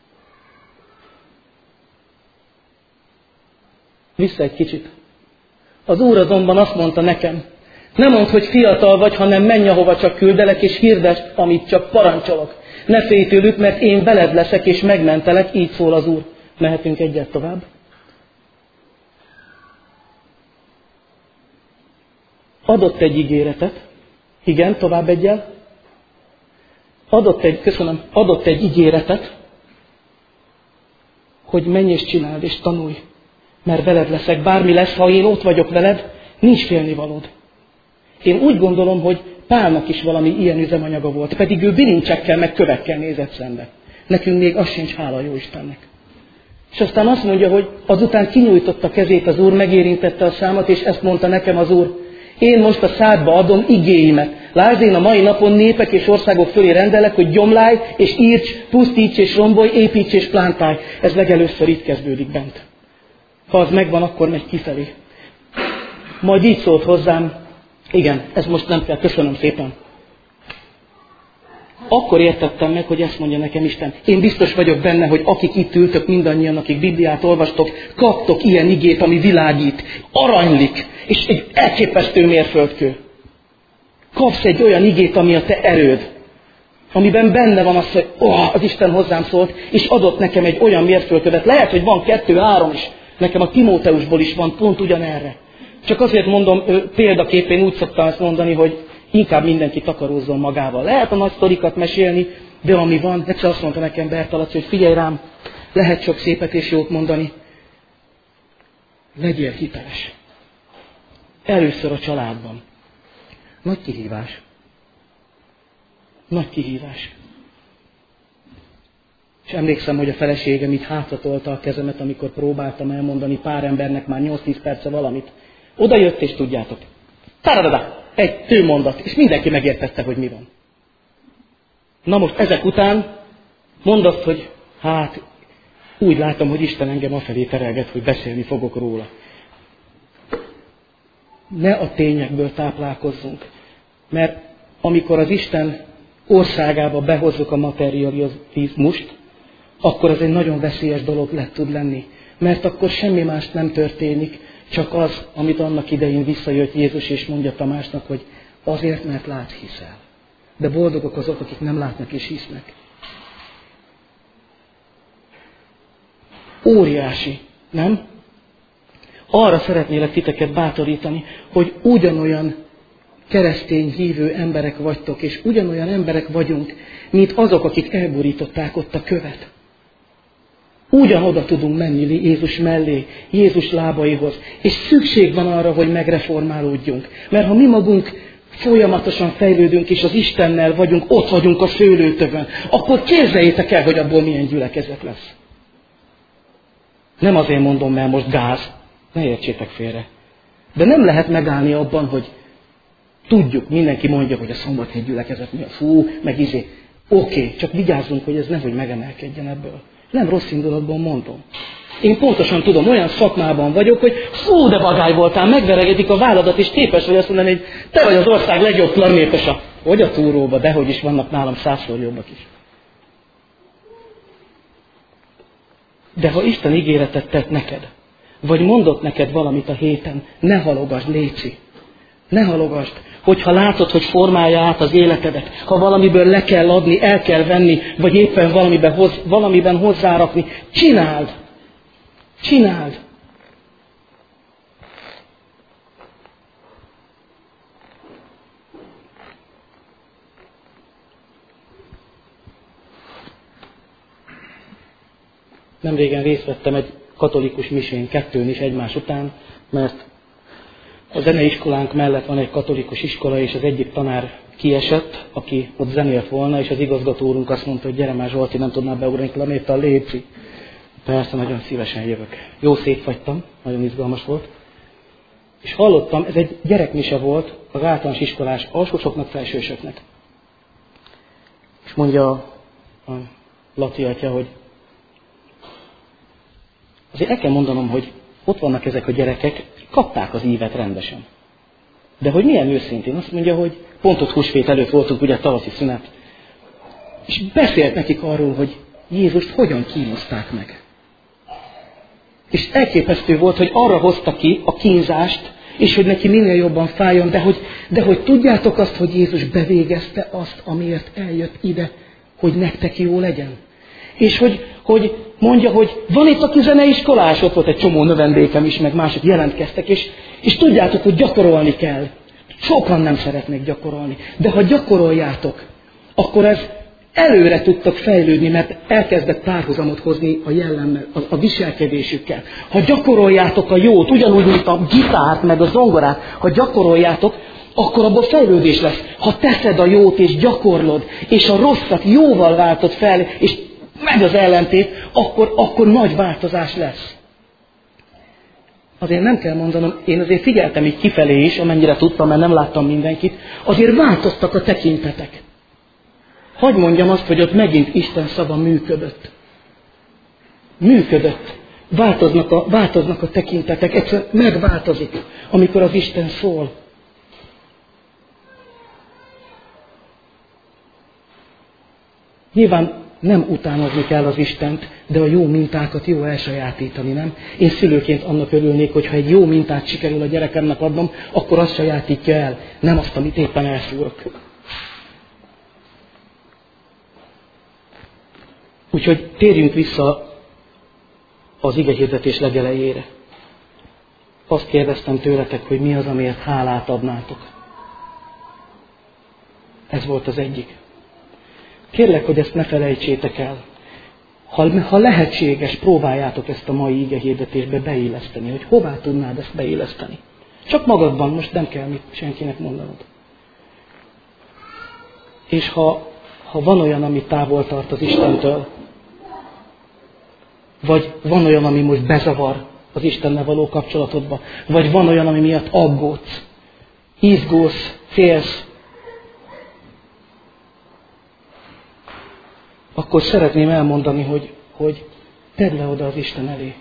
Vissza egy kicsit. Az Úr azonban azt mondta nekem, ne mondd, hogy fiatal vagy, hanem menj, ahova csak küldelek, és hirdesd, amit csak parancsolok. Ne félj tőlük, mert én veled leszek, és megmentelek, így szól az Úr. Mehetünk egyet tovább. Adott egy ígéretet. Igen, tovább egyel. Adott egy, köszönöm, adott egy ígéretet, hogy menj és csináld, és tanulj. Mert veled leszek, bármi lesz, ha én ott vagyok veled, nincs félnivalód. Én úgy gondolom, hogy Pálnak is valami ilyen üzemanyaga volt, pedig ő bilincsekkel meg kövekkel nézett szembe. Nekünk még az sincs, hála jó Istennek. És aztán azt mondja, hogy azután kinyújtotta kezét az Úr, megérintette a számat, és ezt mondta nekem az Úr. Én most a szádba adom igéimet. Lásd, én a mai napon népek és országok fölé rendelek, hogy gyomlálj és írts, pusztíts és rombolj, építs és plántálj. Ez legelőször itt kezdődik bent. Ha az megvan, akkor megy kifelé. Majd így szólt hozzám, igen, ez most nem kell, köszönöm szépen. Akkor értettem meg, hogy ezt mondja nekem Isten. Én biztos vagyok benne, hogy akik itt ültök, mindannyian, akik Bibliát olvastok, kaptok ilyen igét, ami világít, aranylik, és egy elképesztő mérföldkő. Kapsz egy olyan igét, ami a te erőd, amiben benne van az, hogy oh, az Isten hozzám szólt, és adott nekem egy olyan mérföldkövet. Lehet, hogy van kettő, három is. Nekem a Timóteusból is van pont ugyanerre. Csak azért mondom, példaképpen úgy szoktam ezt mondani, hogy inkább mindenki takarózzon magával. Lehet a nagy sztorikat mesélni, de ami van, egyszer azt mondta nekem Bertalaci, hogy figyelj rám, lehet sok szépet és jót mondani. Legyél hiteles. Először a családban. Nagy kihívás. Nagy kihívás. És emlékszem, hogy a feleségem itt hátratolta a kezemet, amikor próbáltam elmondani pár embernek már nyolc-tíz perce valamit. Oda jött, és tudjátok. Taradada! Egy tőmondat, és mindenki megértette, hogy mi van. Na most ezek után mondd azt, hogy hát úgy látom, hogy Isten engem afelé terelget, hogy beszélni fogok róla. Ne a tényekből táplálkozzunk, mert amikor az Isten országába behozzuk a materializmust, akkor ez egy nagyon veszélyes dolog lett tud lenni. Mert akkor semmi más nem történik, csak az, amit annak idején visszajött Jézus, és mondja Tamásnak, hogy azért, mert látsz, hiszel. De boldogok azok, akik nem látnak és hisznek. Óriási, nem? Arra szeretnélek titeket bátorítani, hogy ugyanolyan keresztény hívő emberek vagytok, és ugyanolyan emberek vagyunk, mint azok, akik elborították ott a követ. Ugyanoda tudunk menni Jézus mellé, Jézus lábaihoz. És szükség van arra, hogy megreformálódjunk. Mert ha mi magunk folyamatosan fejlődünk, és az Istennel vagyunk, ott vagyunk a szőlőtövön, akkor képzeljétek el, hogy abból milyen gyülekezet lesz. Nem azért mondom, mert most gáz. Ne értsétek félre. De nem lehet megállni abban, hogy tudjuk, mindenki mondja, hogy a Szombathely gyülekezet mi a fú, meg izé. Oké, okay, csak vigyázzunk, hogy ez nehogy megemelkedjen ebből. Nem rossz indulatban mondom. Én pontosan tudom, olyan szakmában vagyok, hogy fú, de vagály voltál, megveregedik a válladat, és képes vagy azt mondani, hogy te vagy az ország legjobb planétesa. Hogy a túróba, dehogy is vannak nálam százszor jobbak is. De ha Isten ígéretet tett neked, vagy mondott neked valamit a héten, ne halogasd, léci. Ne halogasd. Hogyha látod, hogy formálja át az életedet, ha valamiből le kell adni, el kell venni, vagy éppen valamiben, hoz, valamiben hozzárakni, csináld! Csináld! Nemrégen részt vettem egy katolikus misén, kettőn is egymás után, mert a zeneiskolánk mellett van egy katolikus iskola, és az egyik tanár kiesett, aki ott zenélt volna, és az igazgató úrunk azt mondta, hogy gyere már Zsolti, nem tudnál beugrani planéttal, léci. Persze, nagyon szívesen jövök. Jó szétfagytam, nagyon izgalmas volt. És hallottam, ez egy gyerekmise volt az általános iskolás alsósoknak, felsősöknek. És mondja a, a Laci atya, hogy azért el kell mondanom, hogy ott vannak ezek a gyerekek, kapták az ívet rendesen. De hogy milyen őszintén, azt mondja, hogy pont ott húsvét előtt voltunk, ugye tavaszi szünet, és beszélt nekik arról, hogy Jézust hogyan kínozták meg. És elképesztő volt, hogy arra hozta ki a kínzást, és hogy neki minél jobban fájjon, de hogy, de hogy tudjátok azt, hogy Jézus bevégezte azt, amiért eljött ide, hogy nektek jó legyen. És hogy, hogy mondja, hogy van itt, aki zeneiskolás, ott volt egy csomó növendékem is, meg mások jelentkeztek, és, és tudjátok, hogy gyakorolni kell. Sokan nem szeretnék gyakorolni, de ha gyakoroljátok, akkor ez előre tudtak fejlődni, mert elkezdett párhuzamot hozni a jellemmel, a, a viselkedésükkel. Ha gyakoroljátok a jót, ugyanúgy, mint a gitárt, meg a zongorát, ha gyakoroljátok, akkor abból fejlődés lesz. Ha teszed a jót és gyakorlod, és a rosszat jóval váltod fel, és meg az ellentét, akkor, akkor nagy változás lesz. Azért nem kell mondanom, én azért figyeltem így kifelé is, amennyire tudtam, mert nem láttam mindenkit, azért változtak a tekintetek. Hadd mondjam azt, hogy ott megint Isten szava működött. Működött. Változnak a, változnak a tekintetek, egyszerűen megváltozik, amikor az Isten szól. Nyilván nem utánozni kell az Istent, de a jó mintákat jó elsajátítani, nem? Én szülőként annak örülnék, hogyha egy jó mintát sikerül a gyerekemnek adnom, akkor azt sajátítja el, nem azt, amit éppen elszúrok. Úgyhogy térjünk vissza az igehirdetés legelejére. Azt kérdeztem tőletek, hogy mi az, amiért hálát adnátok. Ez volt az egyik. Kérlek, hogy ezt ne felejtsétek el. Ha, ha lehetséges, próbáljátok ezt a mai igehirdetésbe beilleszteni, hogy hová tudnád ezt beilleszteni. Csak magadban, most nem kell mit senkinek mondanod. És ha, ha van olyan, ami távol tart az Istentől, vagy van olyan, ami most bezavar az Istennel való kapcsolatodba, vagy van olyan, ami miatt aggódsz, izgulsz, félsz, akkor szeretném elmondani, hogy, hogy tedd le oda az Isten elé.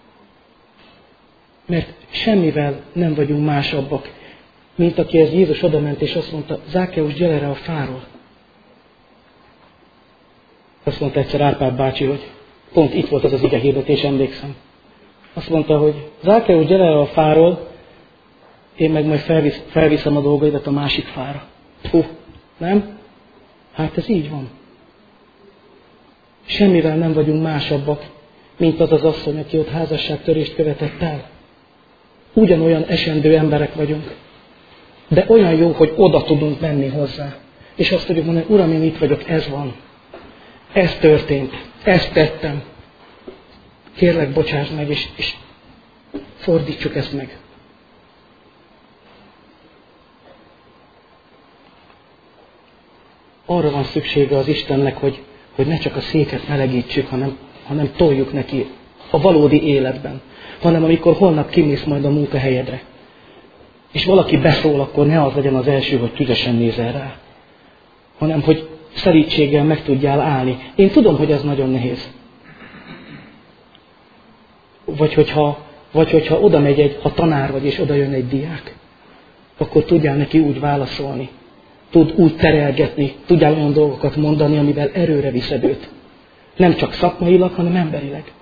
Mert semmivel nem vagyunk másabbak, mint akihez Jézus odament, és azt mondta, Zákeus, gyere erre a fáról. Azt mondta egyszer Árpád bácsi, hogy pont itt volt az az igehirdetés, emlékszem. Azt mondta, hogy Zákeus, gyere erre a fáról, én meg majd felvisz, felviszem a dolgaidat a másik fára. Hú, nem? Hát ez így van. Semmivel nem vagyunk másabbak, mint az az asszony, aki ott házasságtörést követett el. Ugyanolyan esendő emberek vagyunk. De olyan jó, hogy oda tudunk menni hozzá. És azt tudjuk mondani, Uram, én itt vagyok, ez van. Ez történt. Ezt tettem. Kérlek, bocsáss meg, és, és fordítsuk ezt meg. Arra van szüksége az Istennek, hogy hogy ne csak a széket melegítsük, hanem, hanem toljuk neki a valódi életben. Hanem amikor holnap kimész majd a munkahelyedre, és valaki beszól, akkor ne az legyen az első, hogy tüzesen nézel rá, hanem hogy szelídséggel meg tudjál állni. Én tudom, hogy ez nagyon nehéz. Vagy hogyha, vagy hogyha oda megy egy, ha tanár vagy, és oda jön egy diák, akkor tudjál neki úgy válaszolni. Tud úgy terelgetni, tudjál olyan dolgokat mondani, amivel erőre viszed őt. Nem csak szakmailag, hanem emberileg.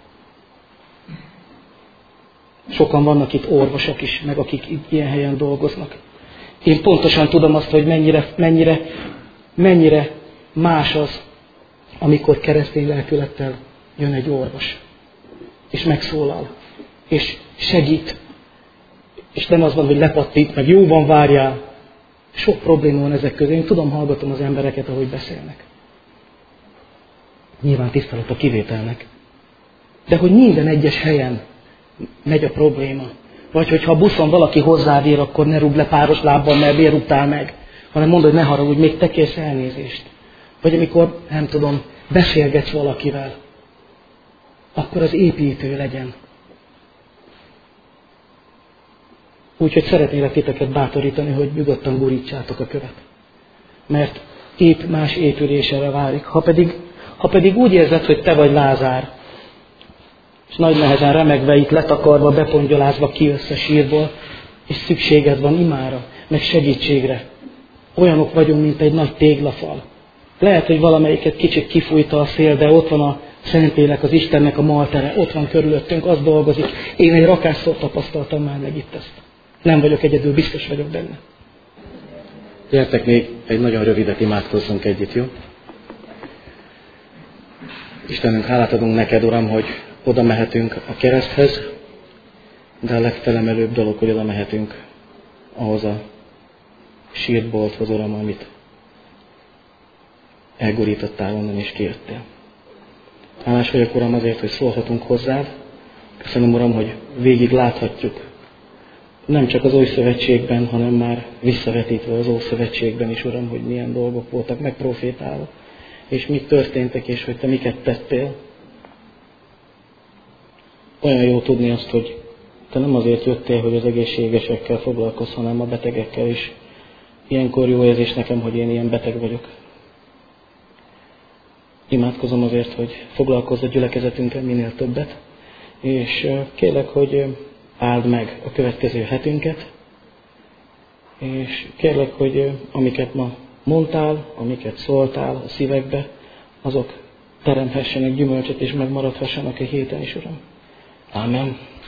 Sokan vannak itt orvosok is, meg akik ilyen helyen dolgoznak. Én pontosan tudom azt, hogy mennyire, mennyire, mennyire más az, amikor keresztény lelkülettel jön egy orvos, és megszólal, és segít, és nem az van, hogy lepattít, meg jóban várjál. Sok probléma van ezek közé. Én tudom, hallgatom az embereket, ahogy beszélnek. Nyilván tisztelet a kivételnek. De hogy minden egyes helyen megy a probléma. Vagy hogyha a buszon valaki hozzávér, akkor ne rúgd le páros lábbal, mert miért rúgtál meg. Hanem mondd, hogy ne haragudj, még te kérsz elnézést. Vagy amikor, nem tudom, beszélgetsz valakivel, akkor az építő legyen. Úgyhogy szeretnélek titeket bátorítani, hogy nyugodtan gurítsátok a követ. Mert épp más épülésre válik. Ha pedig, ha pedig úgy érzed, hogy te vagy Lázár, és nagy nehezen remegve itt letakarva, bepongyolázva kijössz a sírból, és szükséged van imára, meg segítségre. Olyanok vagyunk, mint egy nagy téglafal. Lehet, hogy valamelyiket kicsit kifújta a szél, de ott van a Szentlélek, az Istennek a maltere, ott van körülöttünk, az dolgozik. Én egy rakásszor tapasztaltam már meg itt ezt. Nem vagyok egyedül, biztos vagyok benne. Gyertek még egy nagyon rövidet imádkozzunk együtt, jó? Istenünk, hálát adunk neked, Uram, hogy oda mehetünk a kereszthez, de a legfelemelőbb dolog, hogy oda mehetünk ahhoz a sírtbolthoz, Uram, amit elgurítottál onnan és kijöttél. Hálás vagyok, Uram, azért, hogy szólhatunk hozzád. Köszönöm, Uram, hogy végig láthatjuk, nem csak az Új Szövetségben, hanem már visszavetítve az Ószövetségben is, Uram, hogy milyen dolgok voltak megprofétálva, és mik történtek, és hogy te miket tettél. Olyan jó tudni azt, hogy te nem azért jöttél, hogy az egészségesekkel foglalkozz, hanem a betegekkel is. Ilyenkor jó érzés nekem, hogy én ilyen beteg vagyok. Imádkozom azért, hogy foglalkozz a gyülekezetünkkel minél többet, és kérlek, hogy áld meg a következő hetünket, és kérlek, hogy amiket ma mondtál, amiket szóltál a szívekbe, azok teremhessenek gyümölcsöt, és megmaradhassanak a héten is, Uram. Ámen.